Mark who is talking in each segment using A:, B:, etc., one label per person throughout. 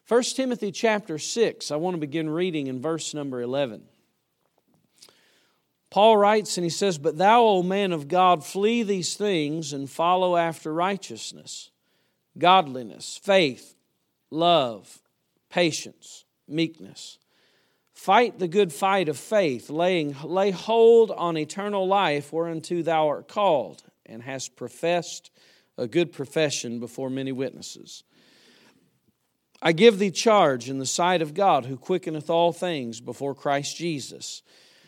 A: 1 Timothy chapter 6, I want to begin reading in verse number 11. Paul writes and he says, "But thou, O man of God, flee these things and follow after righteousness, godliness, faith, love, patience, meekness. Fight the good fight of faith, lay hold on eternal life whereunto thou art called, and hast professed a good profession before many witnesses. I give thee charge in the sight of God, who quickeneth all things, before Christ Jesus,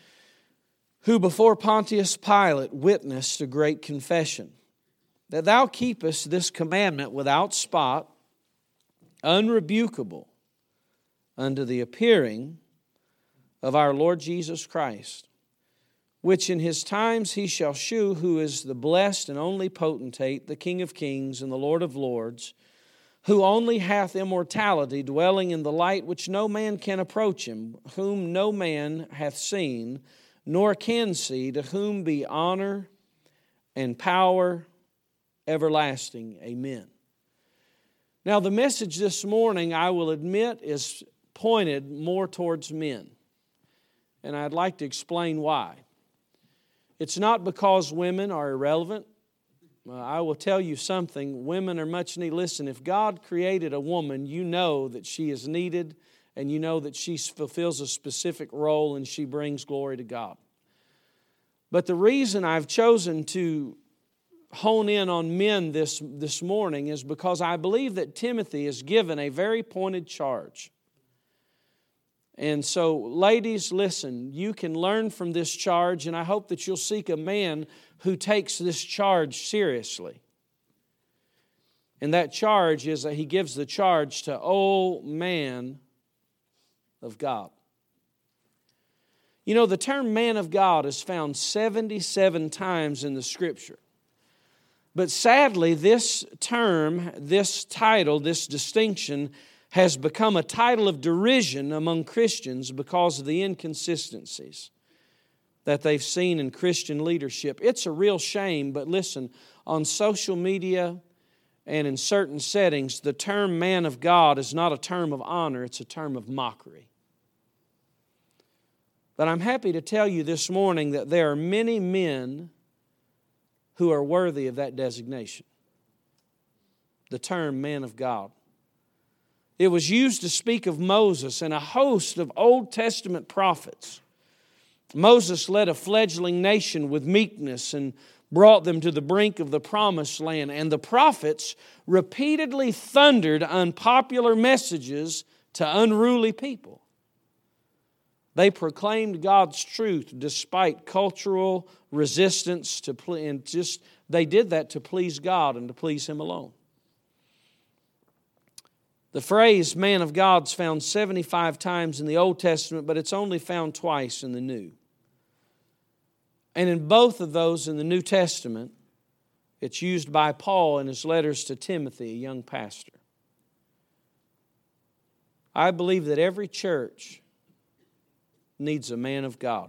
A: who before Pontius Pilate witnessed a great confession, that thou keepest this commandment without spot, unrebukable, unto the appearing of our Lord Jesus Christ, which in His times He shall shew, who is the blessed and only potentate, the King of kings and the Lord of lords, who only hath immortality, dwelling in the light which no man can approach Him, whom no man hath seen, nor can see, to whom be honor and power everlasting. Amen." Now, the message this morning, I will admit, is pointed more towards men. And I'd like to explain why. It's not because women are irrelevant. I will tell you something. Women are much needed. Listen, if God created a woman, you know that she is needed, and you know that she fulfills a specific role and she brings glory to God. But the reason I've chosen to hone in on men this morning is because I believe that Timothy is given a very pointed charge. And so, ladies, listen, you can learn from this charge, and I hope that you'll seek a man who takes this charge seriously. And that charge is that he gives the charge to, O man of God. You know, the term man of God is found 77 times in the Scripture. But sadly, this term, this title, this distinction has become a title of derision among Christians because of the inconsistencies that they've seen in Christian leadership. It's a real shame, but listen, on social media and in certain settings, the term man of God is not a term of honor, it's a term of mockery. But I'm happy to tell you this morning that there are many men who are worthy of that designation. The term man of God. It was used to speak of Moses and a host of Old Testament prophets. Moses led a fledgling nation with meekness and brought them to the brink of the promised land. And the prophets repeatedly thundered unpopular messages to unruly people. They proclaimed God's truth despite cultural resistance they did that to please God and to please Him alone. The phrase man of God is found 75 times in the Old Testament, but it's only found twice in the New. And in both of those in the New Testament, it's used by Paul in his letters to Timothy, a young pastor. I believe that every church needs a man of God.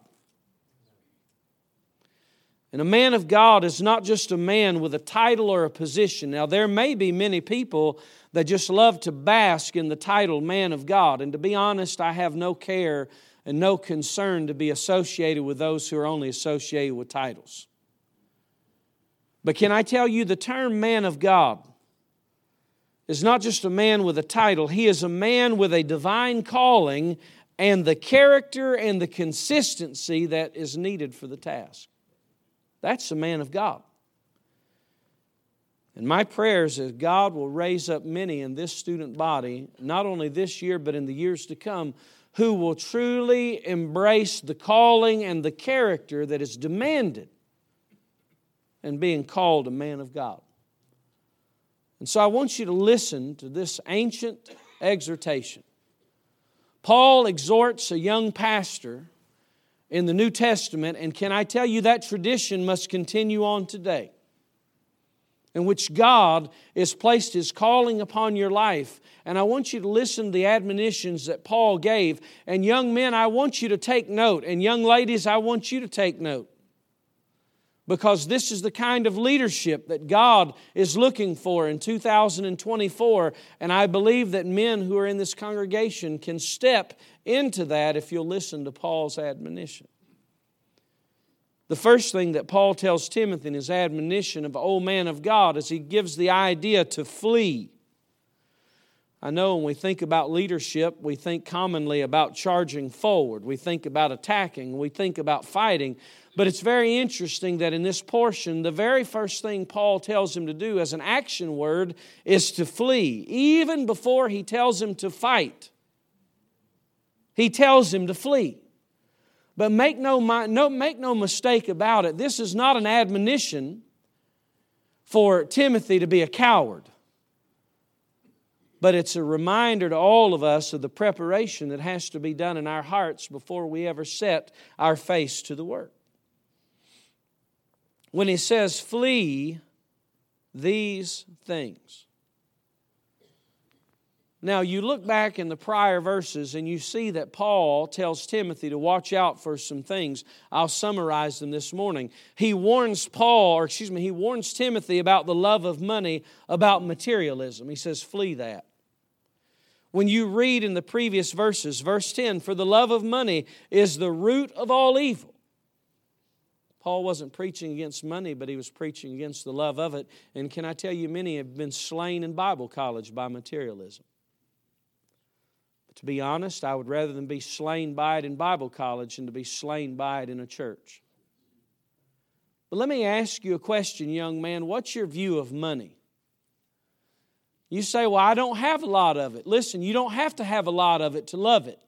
A: And a man of God is not just a man with a title or a position. Now, there may be many people that just love to bask in the title man of God. And to be honest, I have no care and no concern to be associated with those who are only associated with titles. But can I tell you, the term man of God is not just a man with a title. He is a man with a divine calling and the character and the consistency that is needed for the task. That's the man of God. And my prayer is that God will raise up many in this student body, not only this year but in the years to come, who will truly embrace the calling and the character that is demanded in being called a man of God. And so I want you to listen to this ancient exhortation. Paul exhorts a young pastor in the New Testament, and can I tell you that tradition must continue on today, in which God has placed His calling upon your life. And I want you to listen to the admonitions that Paul gave. And young men, I want you to take note. And young ladies, I want you to take note. because this is the kind of leadership that God is looking for in 2024. And I believe that men who are in this congregation can step into that if you'll listen to Paul's admonition. The first thing that Paul tells Timothy in his admonition of, O man of God, is he gives the idea to flee. I know when we think about leadership, we think commonly about charging forward. We think about attacking. We think about fighting. But it's very interesting that in this portion, the very first thing Paul tells him to do as an action word is to flee. Even before he tells him to fight, he tells him to flee. But make no mistake about it, this is not an admonition for Timothy to be a coward. But it's a reminder to all of us of the preparation that has to be done in our hearts before we ever set our face to the work. When he says, flee these things. Now, you look back in the prior verses and you see that Paul tells Timothy to watch out for some things. I'll summarize them this morning. He warns Timothy about the love of money, about materialism. He says, flee that. When you read in the previous verses, verse 10, for the love of money is the root of all evil. Paul wasn't preaching against money, but he was preaching against the love of it. And can I tell you, many have been slain in Bible college by materialism. But to be honest, I would rather than be slain by it in Bible college than to be slain by it in a church. But let me ask you a question, young man. What's your view of money? You say, well, I don't have a lot of it. Listen, you don't have to have a lot of it to love it.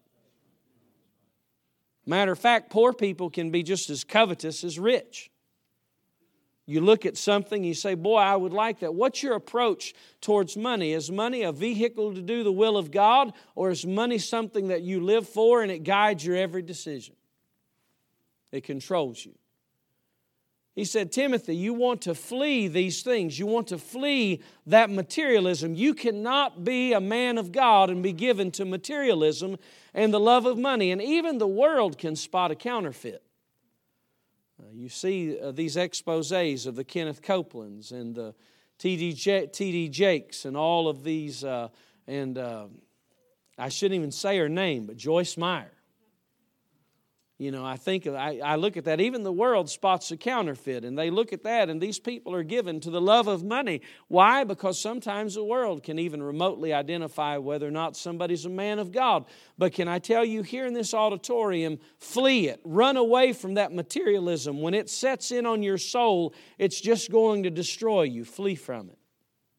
A: Matter of fact, poor people can be just as covetous as rich. You look at something, you say, boy, I would like that. What's your approach towards money? Is money a vehicle to do the will of God, or is money something that you live for and it guides your every decision? It controls you. He said, Timothy, you want to flee these things. You want to flee that materialism. You cannot be a man of God and be given to materialism and the love of money. And even the world can spot a counterfeit. You see these exposés of the Kenneth Copelands and the T.D. Jakes and all of these, I shouldn't even say her name, but Joyce Meyer. You know, I look at that. Even the world spots a counterfeit, and they look at that, and these people are given to the love of money. Why? Because sometimes the world can even remotely identify whether or not somebody's a man of God. But can I tell you, here in this auditorium, flee it. Run away from that materialism. When it sets in on your soul, it's just going to destroy you. Flee from it.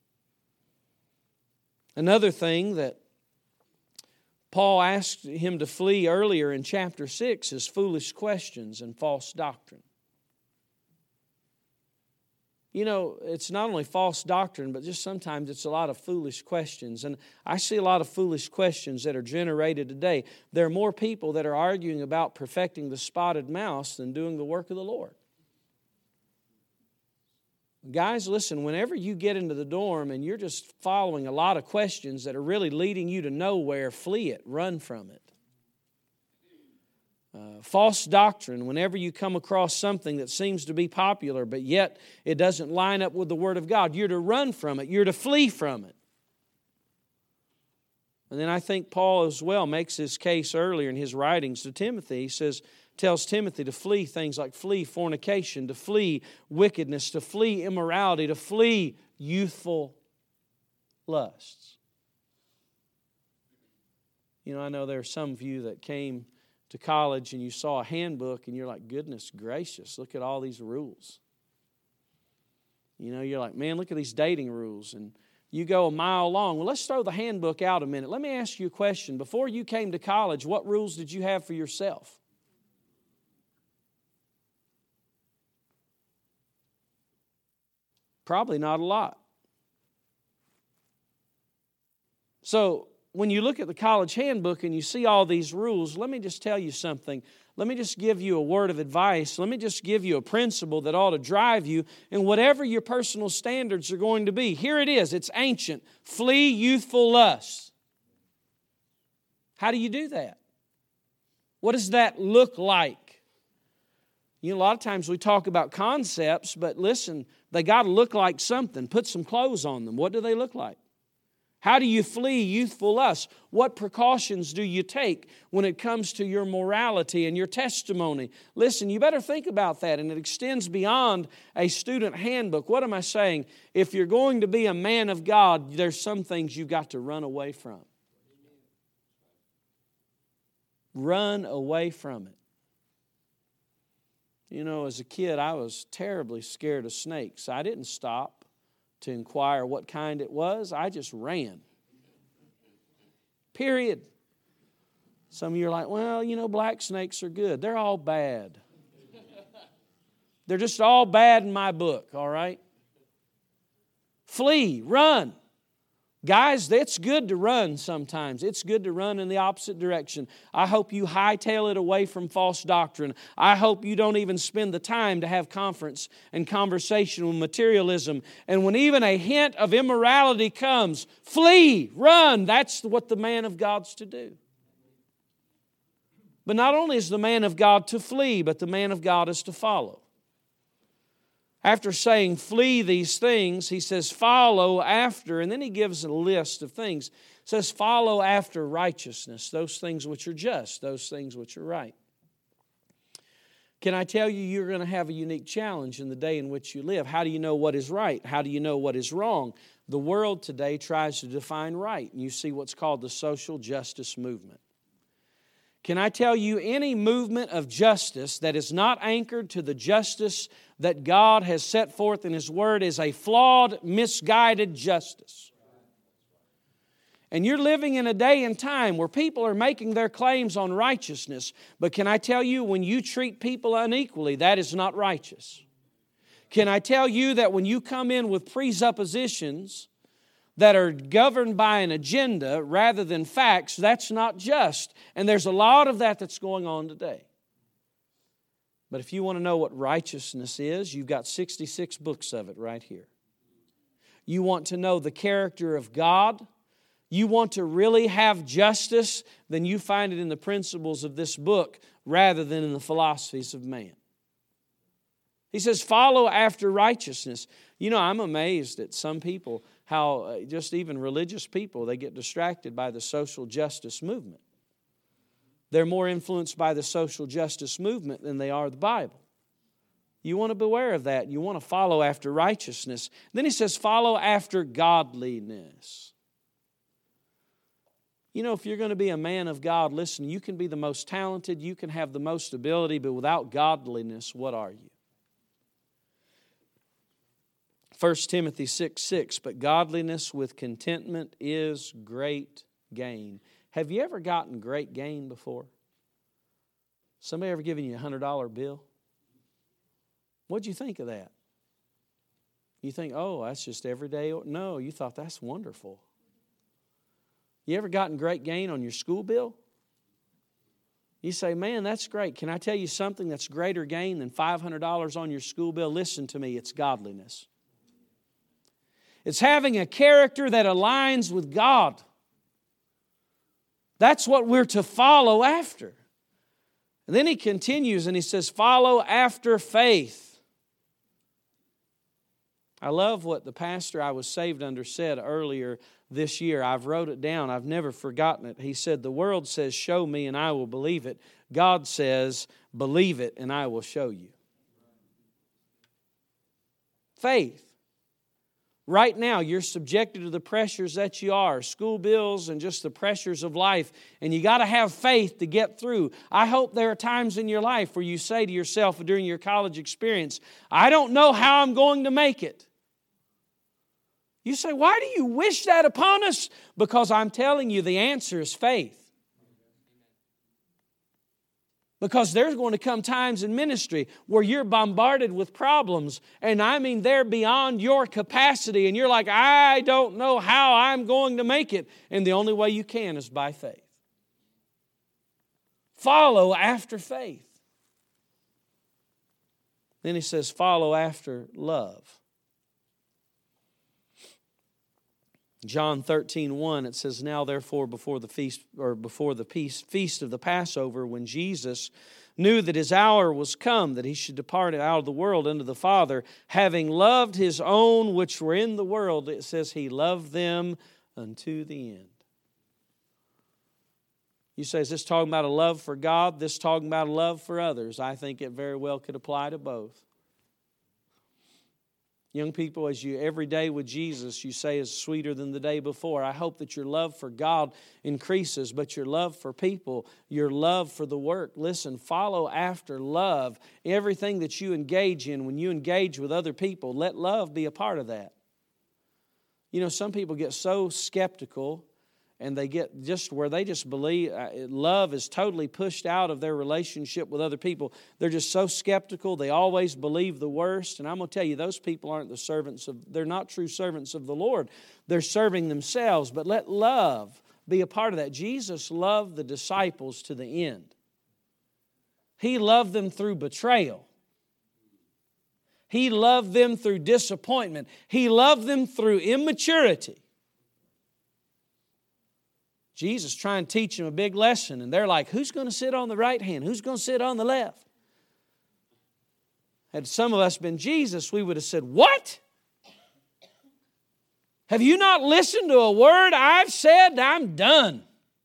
A: Another thing that Paul asked him to flee earlier in chapter 6 is foolish questions and false doctrine. You know, it's not only false doctrine, but just sometimes it's a lot of foolish questions. And I see a lot of foolish questions that are generated today. There are more people that are arguing about perfecting the spotted mouse than doing the work of the Lord. Guys, listen, whenever you get into the dorm and you're just following a lot of questions that are really leading you to nowhere, flee it, run from it. False doctrine, whenever you come across something that seems to be popular, but yet it doesn't line up with the Word of God, you're to run from it, you're to flee from it. And then I think Paul as well makes his case earlier in his writings to Timothy. He tells Timothy to flee things like flee fornication, to flee wickedness, to flee immorality, to flee youthful lusts. You know, I know there are some of you that came to college and you saw a handbook and you're like, goodness gracious, look at all these rules. You know, you're like, man, look at these dating rules. And you go a mile long. Well, let's throw the handbook out a minute. Let me ask you a question. Before you came to college, what rules did you have for yourself? Probably not a lot. So when you look at the college handbook and you see all these rules, let me just tell you something. Let me just give you a word of advice. Let me just give you a principle that ought to drive you in whatever your personal standards are going to be. Here it is. It's ancient. Flee youthful lusts. How do you do that? What does that look like? You know, a lot of times we talk about concepts, but listen, they got to look like something. Put some clothes on them. What do they look like? How do you flee youthful lust? What precautions do you take when it comes to your morality and your testimony? Listen, you better think about that, and it extends beyond a student handbook. What am I saying? If you're going to be a man of God, there's some things you've got to run away from. Run away from it. You know, as a kid, I was terribly scared of snakes. I didn't stop to inquire what kind it was. I just ran. Period. Some of you are like, well, you know, black snakes are good. They're all bad. They're just all bad in my book, all right? Flee, run. Guys, it's good to run sometimes. It's good to run in the opposite direction. I hope you hightail it away from false doctrine. I hope you don't even spend the time to have conference and conversation with materialism. And when even a hint of immorality comes, flee, run. That's what the man of God's to do. But not only is the man of God to flee, but the man of God is to follow. After saying, flee these things, he says, follow after, and then he gives a list of things. He says, follow after righteousness, those things which are just, those things which are right. Can I tell you, you're going to have a unique challenge in the day in which you live. How do you know what is right? How do you know what is wrong? The world today tries to define right, and you see what's called the social justice movement. Can I tell you, any movement of justice that is not anchored to the justice that God has set forth in His Word is a flawed, misguided justice. And you're living in a day and time where people are making their claims on righteousness. But can I tell you, when you treat people unequally, that is not righteous. Can I tell you that when you come in with presuppositions that are governed by an agenda rather than facts, that's not just. And there's a lot of that that's going on today. But if you want to know what righteousness is, you've got 66 books of it right here. You want to know the character of God, you want to really have justice, then you find it in the principles of this book rather than in the philosophies of man. He says, follow after righteousness. You know, I'm amazed at some people, how just even religious people, they get distracted by the social justice movement. They're more influenced by the social justice movement than they are the Bible. You want to beware of that. You want to follow after righteousness. Then he says, follow after godliness. You know, if you're going to be a man of God, listen, you can be the most talented, you can have the most ability, but without godliness, what are you? 1 Timothy 6:6, but godliness with contentment is great gain. Have you ever gotten great gain before? Somebody ever given you a $100 bill? What'd you think of that? You think, oh, that's just everyday. No, you thought that's wonderful. You ever gotten great gain on your school bill? You say, man, that's great. Can I tell you something that's greater gain than $500 on your school bill? Listen to me, it's godliness. It's having a character that aligns with God. That's what we're to follow after. And then he continues and he says, follow after faith. I love what the pastor I was saved under said earlier this year. I've wrote it down. I've never forgotten it. He said, the world says, show me and I will believe it. God says, believe it and I will show you. Faith. Right now, you're subjected to the pressures that you are, school bills and just the pressures of life, and you got to have faith to get through. I hope there are times in your life where you say to yourself during your college experience, I don't know how I'm going to make it. You say, why do you wish that upon us? Because I'm telling you, the answer is faith. Because there's going to come times in ministry where you're bombarded with problems, and I mean they're beyond your capacity, and you're like, I don't know how I'm going to make it. And the only way you can is by faith. Follow after faith. Then he says, follow after love. John 13:1, it says, "Now therefore before the feast of the Passover, when Jesus knew that His hour was come, that He should depart out of the world unto the Father, having loved His own which were in the world," it says He loved them unto the end. You say, is this talking about a love for God? This talking about a love for others? I think it very well could apply to both. Young people, as you every day with Jesus, you say is sweeter than the day before. I hope that your love for God increases, but your love for people, your love for the work. Listen, follow after love. Everything that you engage in, when you engage with other people, let love be a part of that. You know, some people get so skeptical, and they get just where they just believe love is totally pushed out of their relationship with other people. They're just so skeptical. They always believe the worst. And I'm going to tell you, those people aren't they're not true servants of the Lord. They're serving themselves. But let love be a part of that. Jesus loved the disciples to the end. He loved them through betrayal. He loved them through disappointment. He loved them through immaturity. Jesus trying to teach them a big lesson, and they're like, who's going to sit on the right hand? Who's going to sit on the left? Had some of us been Jesus, we would have said, what? Have you not listened to a word I've said? I'm done.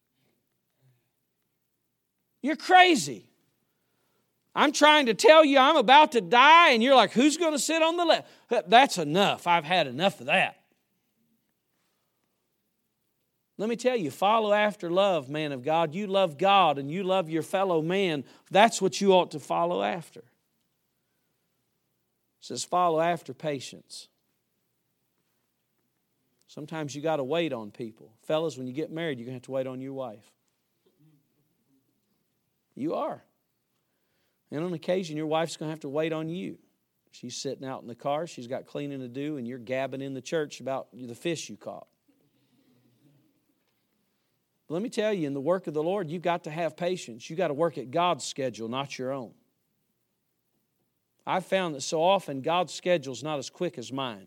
A: You're crazy. I'm trying to tell you I'm about to die, and you're like, who's going to sit on the left? That's enough. I've had enough of that. Let me tell you, follow after love, man of God. You love God and you love your fellow man. That's what you ought to follow after. It says follow after patience. Sometimes you got to wait on people. Fellas, when you get married, you're going to have to wait on your wife. You are. And on occasion, your wife's going to have to wait on you. She's sitting out in the car. She's got cleaning to do, and you're gabbing in the church about the fish you caught. Let me tell you, in the work of the Lord, you've got to have patience. You've got to work at God's schedule, not your own. I've found that so often God's schedule is not as quick as mine.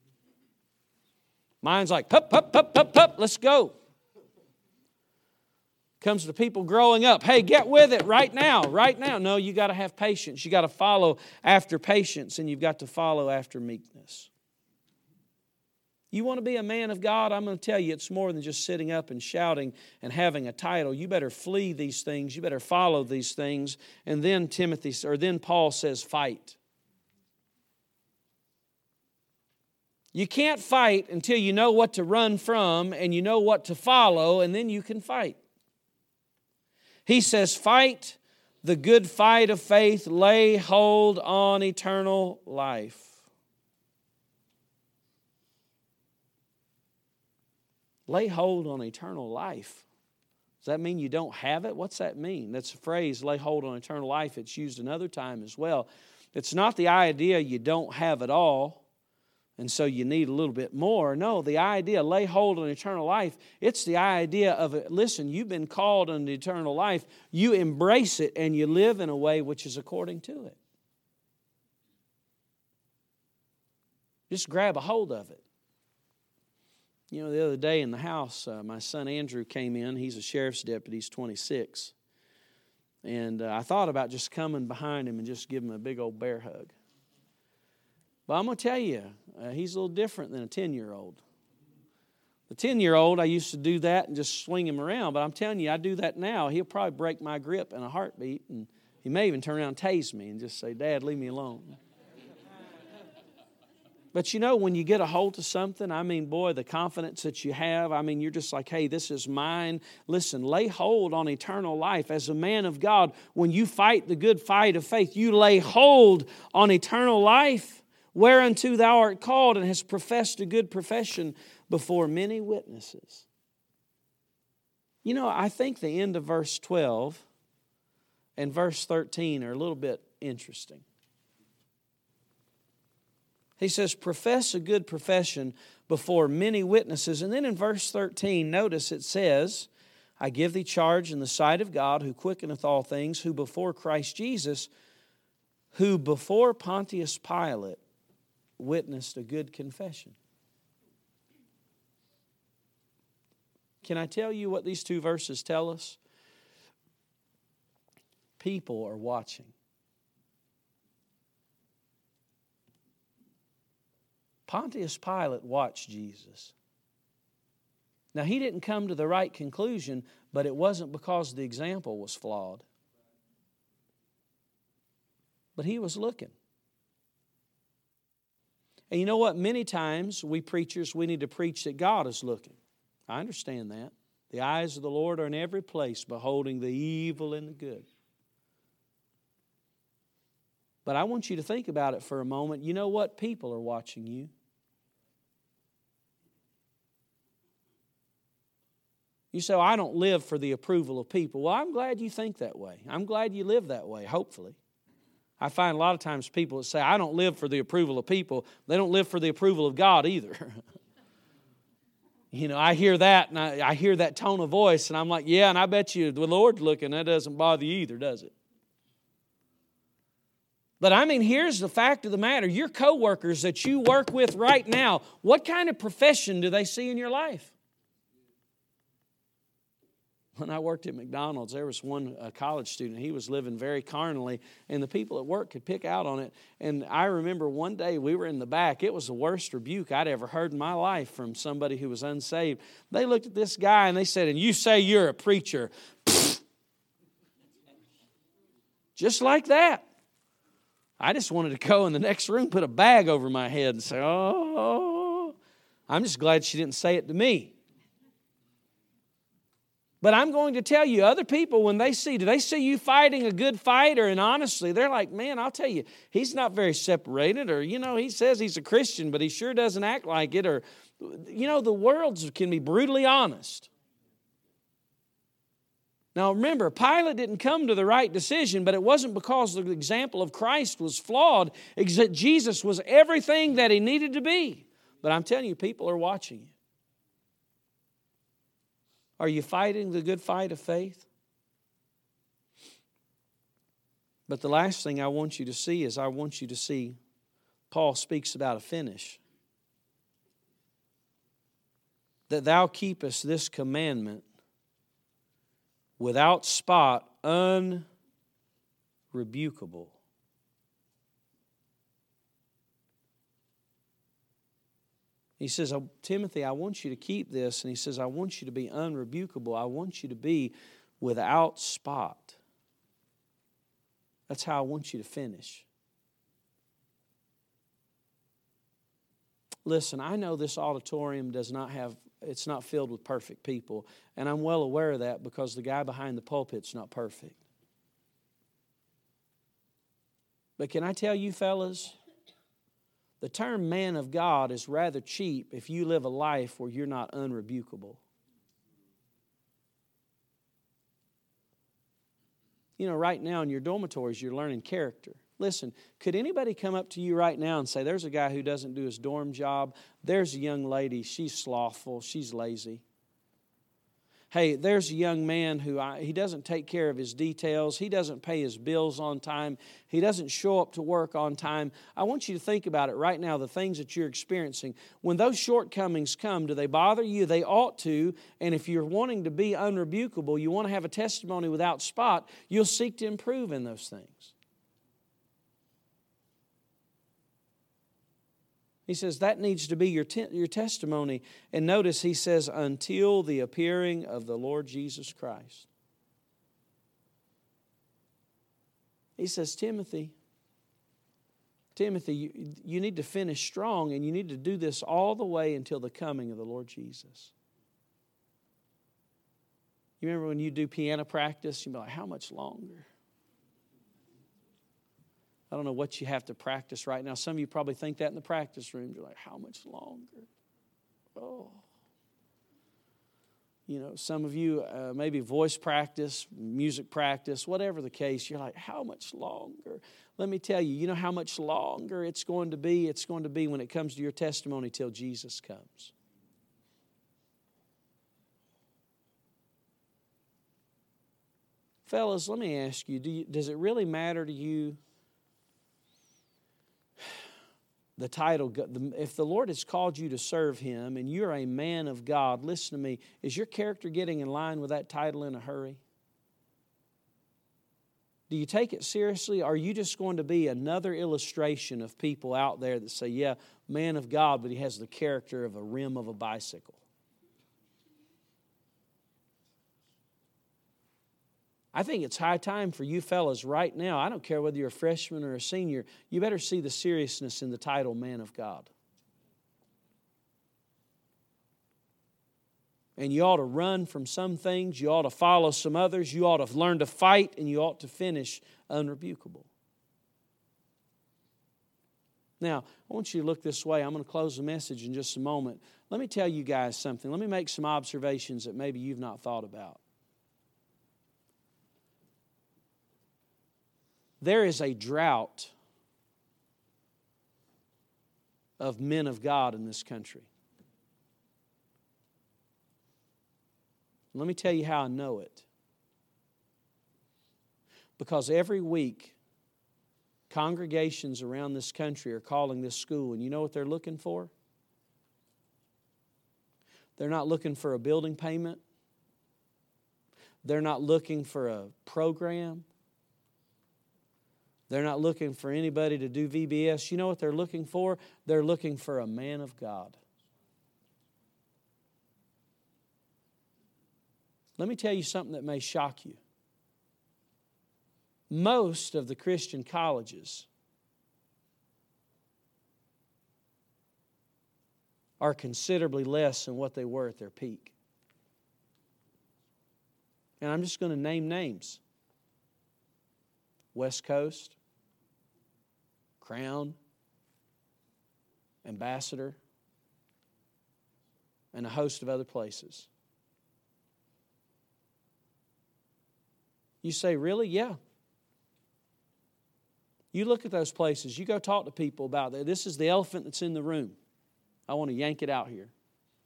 A: Mine's like, pup, pup, pup, pup, pup, let's go. Comes to people growing up, hey, get with it right now, right now. No, you got to have patience. You got to follow after patience, and you've got to follow after meekness. You want to be a man of God? I'm going to tell you it's more than just sitting up and shouting and having a title. You better flee these things. You better follow these things. And then then Paul says, fight. You can't fight until you know what to run from and you know what to follow, and then you can fight. He says, fight the good fight of faith, lay hold on eternal life. Lay hold on eternal life. Does that mean you don't have it? What's that mean? That's a phrase, lay hold on eternal life. It's used another time as well. It's not the idea you don't have it all, and so you need a little bit more. No, the idea, lay hold on eternal life, it's the idea of, listen, you've been called unto eternal life. You embrace it, and you live in a way which is according to it. Just grab a hold of it. You know, the other day in the house, my son Andrew came in. He's a sheriff's deputy. He's 26. And I thought about just coming behind him and just giving him a big old bear hug. But I'm going to tell you, he's a little different than a 10-year-old. The 10-year-old, I used to do that and just swing him around. But I'm telling you, I do that now. He'll probably break my grip in a heartbeat. And he may even turn around and tase me and just say, Dad, leave me alone. But you know, when you get a hold of something, I mean, boy, the confidence that you have, I mean, you're just like, hey, this is mine. Listen, lay hold on eternal life. As a man of God, when you fight the good fight of faith, you lay hold on eternal life, whereunto thou art called and hast professed a good profession before many witnesses. You know, I think the end of verse 12 and verse 13 are a little bit interesting. He says, profess a good profession before many witnesses. And then in verse 13, notice it says, I give thee charge in the sight of God, who quickeneth all things, who before Christ Jesus, who before Pontius Pilate witnessed a good confession. Can I tell you what these two verses tell us? People are watching. Pontius Pilate watched Jesus. Now, he didn't come to the right conclusion, but it wasn't because the example was flawed. But he was looking. And you know what? Many times we preachers, we need to preach that God is looking. I understand that. The eyes of the Lord are in every place, beholding the evil and the good. But I want you to think about it for a moment. You know what? People are watching you. You say, I don't live for the approval of people. Well, I'm glad you think that way. I'm glad you live that way, hopefully. I find a lot of times people that say, I don't live for the approval of people. They don't live for the approval of God either. You know, I hear that, and I hear that tone of voice, and I'm like, yeah, and I bet you the Lord's looking. That doesn't bother you either, does it? But I mean, here's the fact of the matter. Your coworkers that you work with right now, what kind of profession do they see in your life? When I worked at McDonald's, there was one college student. He was living very carnally, and the people at work could pick out on it. And I remember one day we were in the back. It was the worst rebuke I'd ever heard in my life from somebody who was unsaved. They looked at this guy and they said, and you say you're a preacher. Just like that. I just wanted to go in the next room, put a bag over my head and say, oh, I'm just glad she didn't say it to me. But I'm going to tell you, other people, when they see, do they see you fighting a good fight? And honestly, they're like, man, I'll tell you, he's not very separated. Or, you know, he says he's a Christian, but he sure doesn't act like it. Or, you know, the world can be brutally honest. Now, remember, Pilate didn't come to the right decision, but it wasn't because the example of Christ was flawed. Jesus was everything that he needed to be. But I'm telling you, people are watching you. Are you fighting the good fight of faith? But the last thing I want you to see is I want you to see Paul speaks about a finish. That thou keepest this commandment without spot, unrebukable. He says, oh, Timothy, I want you to keep this. And he says, I want you to be unrebukable. I want you to be without spot. That's how I want you to finish. Listen, I know this auditorium it's not filled with perfect people. And I'm well aware of that because the guy behind the pulpit's not perfect. But can I tell you, fellas, the term man of God is rather cheap if you live a life where you're not unrebukable. You know, right now in your dormitories, you're learning character. Listen, could anybody come up to you right now and say, there's a guy who doesn't do his dorm job. There's a young lady, she's slothful, she's lazy. Hey, there's a young man who he doesn't take care of his details. He doesn't pay his bills on time. He doesn't show up to work on time. I want you to think about it right now, the things that you're experiencing. When those shortcomings come, do they bother you? They ought to. And if you're wanting to be unrebukable, you want to have a testimony without spot, you'll seek to improve in those things. He says that needs to be your testimony. And notice he says, until the appearing of the Lord Jesus Christ. He says, Timothy, you need to finish strong, and you need to do this all the way until the coming of the Lord Jesus. You remember when you do piano practice, you'd be like, how much longer? I don't know what you have to practice right now. Some of you probably think that in the practice room. You're like, how much longer? Oh. You know, some of you, maybe voice practice, music practice, whatever the case, you're like, how much longer? Let me tell you, you know how much longer it's going to be? It's going to be when it comes to your testimony till Jesus comes. Fellas, let me ask you, does it really matter to you the title, if the Lord has called you to serve Him and you're a man of God, listen to me, is your character getting in line with that title in a hurry? Do you take it seriously? Or are you just going to be another illustration of people out there that say, yeah, man of God, but he has the character of a rim of a bicycle? I think it's high time for you fellas right now. I don't care whether you're a freshman or a senior. You better see the seriousness in the title man of God. And you ought to run from some things. You ought to follow some others. You ought to learn to fight, and you ought to finish unrebukable. Now, I want you to look this way. I'm going to close the message in just a moment. Let me tell you guys something. Let me make some observations that maybe you've not thought about. There is a drought of men of God in this country. Let me tell you how I know it. Because every week, congregations around this country are calling this school, and you know what they're looking for? They're not looking for a building payment. They're not looking for a program. They're not looking for anybody to do VBS. You know what they're looking for? They're looking for a man of God. Let me tell you something that may shock you. Most of the Christian colleges are considerably less than what they were at their peak. And I'm just going to name names. West Coast, Crown, Ambassador, and a host of other places. You say, really? Yeah. You look at those places. You go talk to people about that. This is the elephant that's in the room. I want to yank it out here.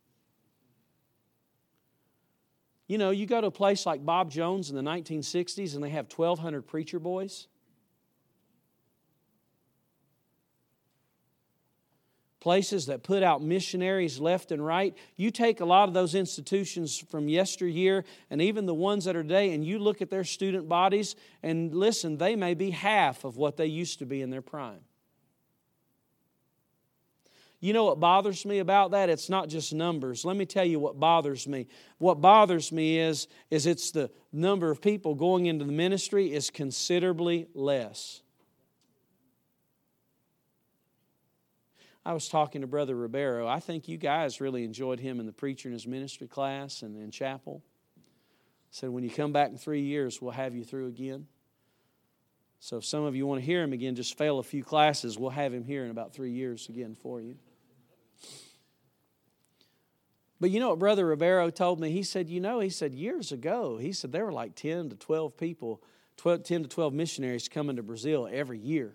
A: You know, you go to a place like Bob Jones in the 1960s and they have 1,200 preacher boys. Places that put out missionaries left and right. You take a lot of those institutions from yesteryear and even the ones that are today, and you look at their student bodies, and listen, they may be half of what they used to be in their prime. You know what bothers me about that? It's not just numbers. Let me tell you what bothers me. What bothers me is it's the number of people going into the ministry is considerably less. I was talking to Brother Ribeiro. I think you guys really enjoyed him in the preacher in his ministry class and in chapel. I said, when you come back in 3 years, we'll have you through again. So if some of you want to hear him again, just fail a few classes. We'll have him here in about 3 years again for you. But you know what Brother Ribeiro told me? He said, years ago, there were like 10 to 12 people, 10 to 12 missionaries coming to Brazil every year.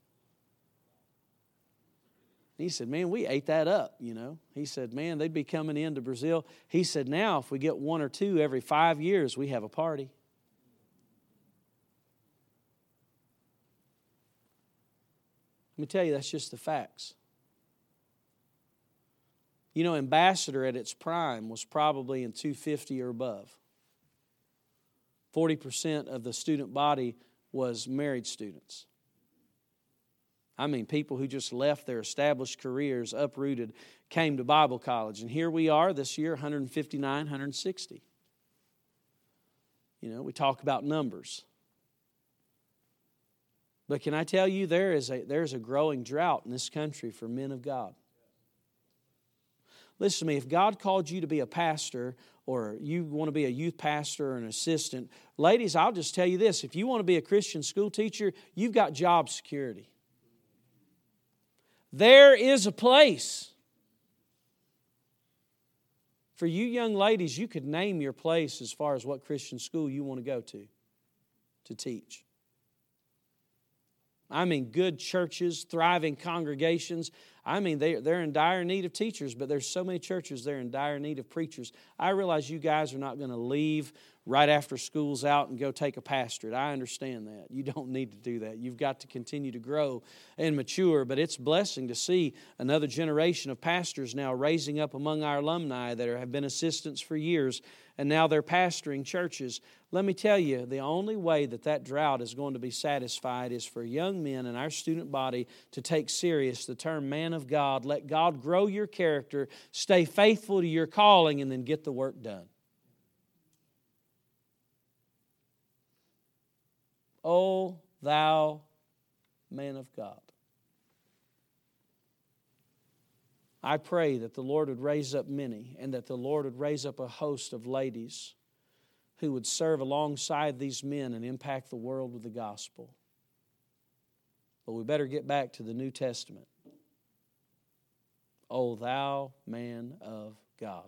A: He said, man, we ate that up, you know. He said, man, they'd be coming into Brazil. He said, now if we get 1 or 2 every 5 years, we have a party. Let me tell you, that's just the facts. You know, Ambassador at its prime was probably in 250 or above. 40% of the student body was married students. I mean, people who just left their established careers, uprooted, came to Bible college. And here we are this year, 159, 160. You know, we talk about numbers. But can I tell you, there's a growing drought in this country for men of God. Listen to me, if God called you to be a pastor or you want to be a youth pastor or an assistant, ladies, I'll just tell you this. If you want to be a Christian school teacher, you've got job security. There is a place. For you young ladies, you could name your place as far as what Christian school you want to go to teach. I mean, good churches, thriving congregations. I mean, they're in dire need of teachers, but there's so many churches they're in dire need of preachers. I realize you guys are not going to leave right after school's out and go take a pastorate. I understand that. You don't need to do that. You've got to continue to grow and mature, but it's a blessing to see another generation of pastors now raising up among our alumni that have been assistants for years, and now they're pastoring churches. Let me tell you, the only way that drought is going to be satisfied is for young men in our student body to take serious the term man of God. Let God grow your character, stay faithful to your calling, and then get the work done. O thou man of God. I pray that the Lord would raise up many, and that the Lord would raise up a host of ladies who would serve alongside these men and impact the world with the gospel. But we better get back to the New Testament. O thou man of God.